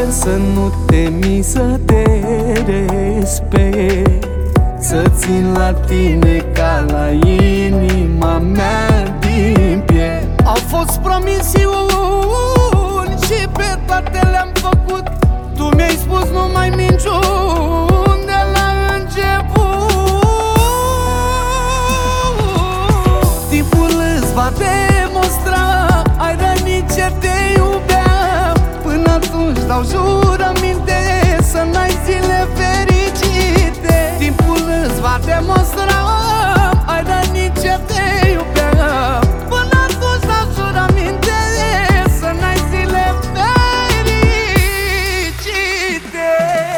să nu temi să te respect, să țin la tine ca la inima mea din piept. Au fost promisiuni și pe toate le-am făcut. Tu mi-ai spus nu mai minciuni de la început. Timpul îți va demonstra, ai rănit ce te iubeam. Până atunci dau jurăminte să n-ai zile fericite. Timpul îți va demonstra, ai rănit ce te iubeam. Până atunci dau jurăminte să n-ai zile fericite.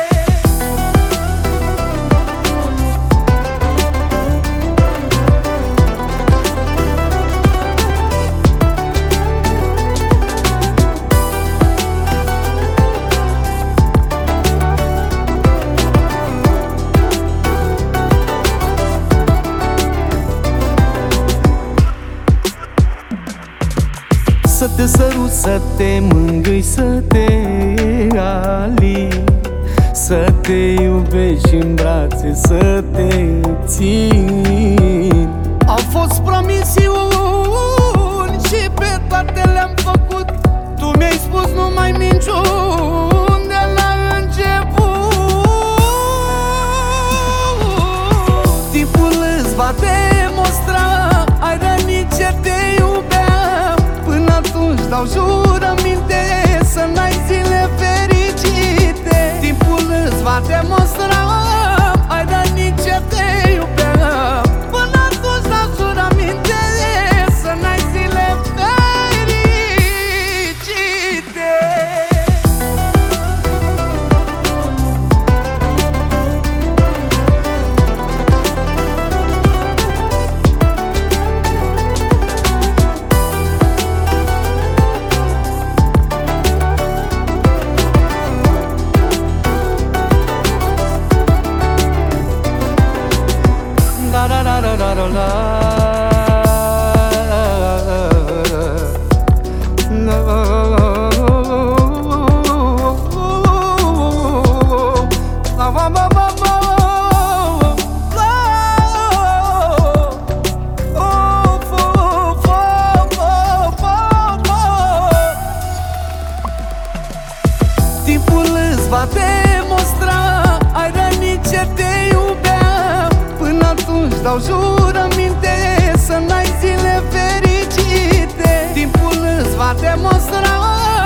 Să te sărut, să te mângâi, să te alin, să te iubești în brațe, să te țin. Au fost promisiuni și pe toate le-am făcut. Tu mi-ai spus nu mai minciuni de la început. Timpul îți va demonstra, ai rănit ce te iubeam. Până atunci dau jurăminte să n-ai zile fericite. Timpul îți va demonstra, ai rănit ce te iubeam. Până atunci dau jurăminte să n-ai zile fericite. Timpul îți va demonstra, ai rănit ce te iubeam. Până atunci dau jurăminte să n-ai zile fericite. Timpul îți va demonstra,